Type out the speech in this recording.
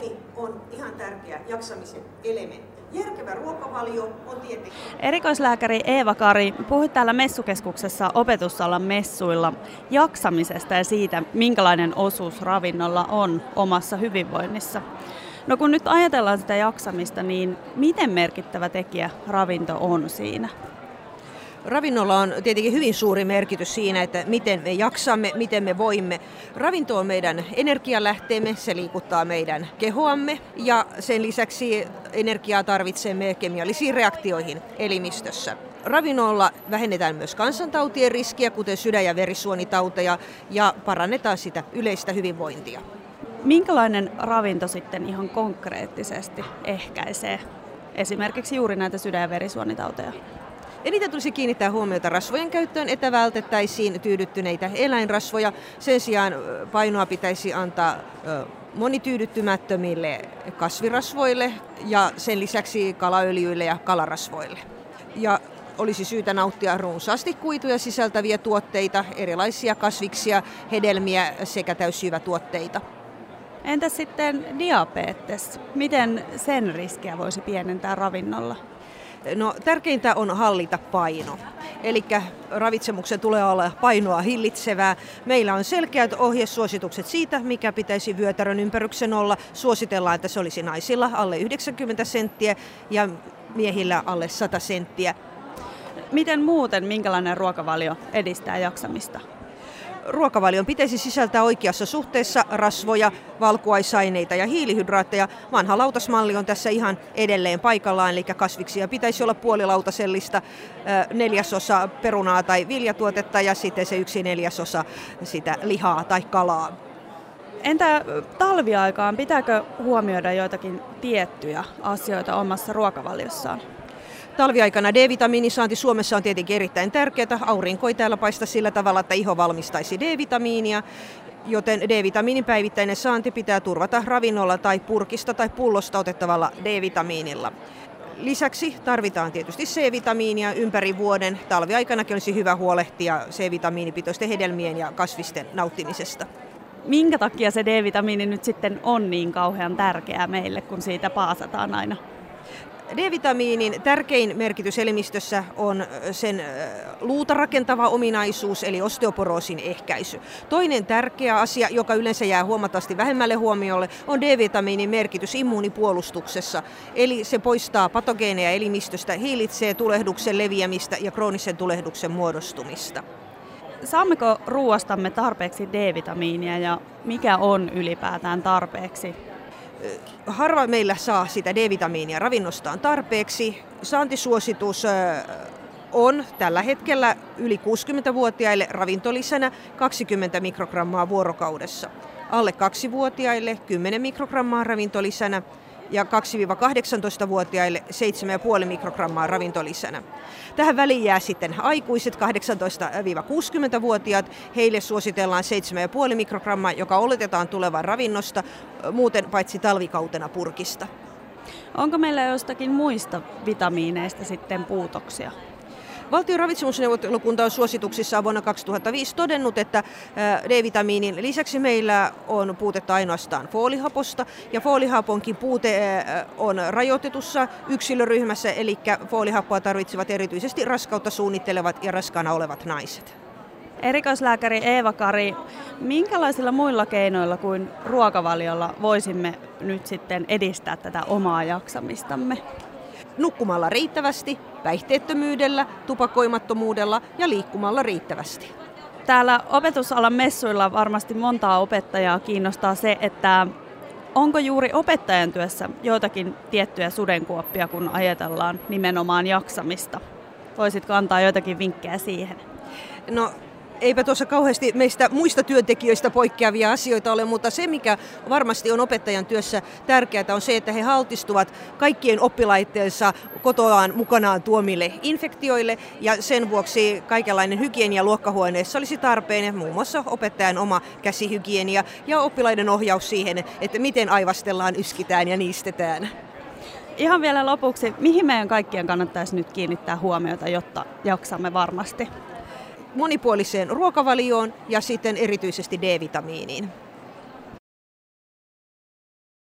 uni on ihan tärkeä jaksamisen elementti. Järkevä ruokavalio on tietenkin. Erikoislääkäri Eeva Kari, puhuit täällä messukeskuksessa opetusalan messuilla jaksamisesta ja siitä, minkälainen osuus ravinnolla on omassa hyvinvoinnissa. No kun nyt ajatellaan sitä jaksamista, niin miten merkittävä tekijä ravinto on siinä? Ravinnolla on tietenkin hyvin suuri merkitys siinä, että miten me jaksamme, miten me voimme. Ravinto on meidän energialähteemme, se liikuttaa meidän kehoamme ja sen lisäksi energiaa tarvitsemme kemiallisiin reaktioihin elimistössä. Ravinnolla vähennetään myös kansantautien riskiä, kuten sydän- ja verisuonitauteja, ja parannetaan sitä yleistä hyvinvointia. Minkälainen ravinto sitten ihan konkreettisesti ehkäisee esimerkiksi juuri näitä sydän- ja verisuonitauteja? Eniten tulisi kiinnittää huomiota rasvojen käyttöön, että vältettäisiin tyydyttyneitä eläinrasvoja. Sen sijaan painoa pitäisi antaa monityydyttymättömille kasvirasvoille ja sen lisäksi kalaöljyille ja kalarasvoille. Ja olisi syytä nauttia runsaasti kuituja sisältäviä tuotteita, erilaisia kasviksia, hedelmiä sekä täysjyvätuotteita. Entä sitten diabetes? Miten sen riskiä voisi pienentää ravinnolla? No, tärkeintä on hallita paino. Eli ravitsemuksen tulee olla painoa hillitsevää. Meillä on selkeät ohjesuositukset siitä, mikä pitäisi vyötärön ympäryksen olla. Suositellaan, että se olisi naisilla alle 90 senttiä ja miehillä alle 100 senttiä. Miten muuten, minkälainen ruokavalio edistää jaksamista? Ruokavalion pitäisi sisältää oikeassa suhteessa rasvoja, valkuaisaineita ja hiilihydraatteja. Vanha lautasmalli on tässä ihan edelleen paikallaan, eli kasviksia pitäisi olla puolilautasellista, 1/4 perunaa tai viljatuotetta ja sitten se 1/4 sitä lihaa tai kalaa. Entä talviaikaan, pitääkö huomioida joitakin tiettyjä asioita omassa ruokavaliossaan? Talviaikana D-vitamiinin saanti Suomessa on tietenkin erittäin tärkeää. Aurinko ei täällä paista sillä tavalla, että iho valmistaisi D-vitamiinia, joten D-vitamiinin päivittäinen saanti pitää turvata ravinnolla tai purkista tai pullosta otettavalla D-vitamiinilla. Lisäksi tarvitaan tietysti C-vitamiinia ympäri vuoden. Talviaikanakin olisi hyvä huolehtia C-vitamiinipitoisten hedelmien ja kasvisten nauttimisesta. Minkä takia se D-vitamiini nyt sitten on niin kauhean tärkeää meille, kun siitä paasataan aina? D-vitamiinin tärkein merkitys elimistössä on sen luuta rakentava ominaisuus, eli osteoporoosin ehkäisy. Toinen tärkeä asia, joka yleensä jää huomattavasti vähemmälle huomiolle, on D-vitamiinin merkitys immuunipuolustuksessa. Eli se poistaa patogeeneja elimistöstä, hillitsee tulehduksen leviämistä ja kroonisen tulehduksen muodostumista. Saammeko ruoastamme tarpeeksi D-vitamiinia ja mikä on ylipäätään tarpeeksi? Harva meillä saa sitä D-vitamiinia ravinnostaan tarpeeksi. Saantisuositus on tällä hetkellä yli 60-vuotiaille ravintolisänä 20 mikrogrammaa vuorokaudessa. Alle 2-vuotiaille 10 mikrogrammaa ravintolisänä ja 2-18-vuotiaille 7,5 mikrogrammaa ravintolisänä. Tähän väliin jää sitten aikuiset 18-60-vuotiaat. Heille suositellaan 7,5 mikrogrammaa, joka oletetaan tulevan ravinnosta, muuten paitsi talvikautena purkista. Onko meillä jostakin muista vitamiineista sitten puutoksia? Valtion ravitsemusneuvottelukunta on suosituksissaan vuonna 2005 todennut, että D-vitamiinin lisäksi meillä on puutetta ainoastaan foolihaposta, ja foolihaponkin puute on rajoitetussa yksilöryhmässä, eli foolihappoa tarvitsevat erityisesti raskautta suunnittelevat ja raskaana olevat naiset. Erikoislääkäri Eeva Kari, minkälaisilla muilla keinoilla kuin ruokavaliolla voisimme nyt sitten edistää tätä omaa jaksamistamme? Nukkumalla riittävästi, päihteettömyydellä, tupakoimattomuudella ja liikkumalla riittävästi. Täällä opetusalan messuilla varmasti montaa opettajaa kiinnostaa se, että onko juuri opettajan työssä joitakin tiettyjä sudenkuoppia, kun ajatellaan nimenomaan jaksamista. Voisitko antaa joitakin vinkkejä siihen? No, eipä tuossa kauheasti meistä muista työntekijöistä poikkeavia asioita ole, mutta se mikä varmasti on opettajan työssä tärkeää on se, että he altistuvat kaikkien oppilaitteensa kotoaan mukanaan tuomille infektioille, ja sen vuoksi kaikenlainen hygienia luokkahuoneessa olisi tarpeen, muun muassa opettajan oma käsihygienia ja oppilaiden ohjaus siihen, että miten aivastellaan, yskitään ja niistetään. Ihan vielä lopuksi, mihin meidän kaikkien kannattaisi nyt kiinnittää huomiota, jotta jaksamme varmasti? Monipuoliseen ruokavalioon ja sitten erityisesti D-vitamiiniin.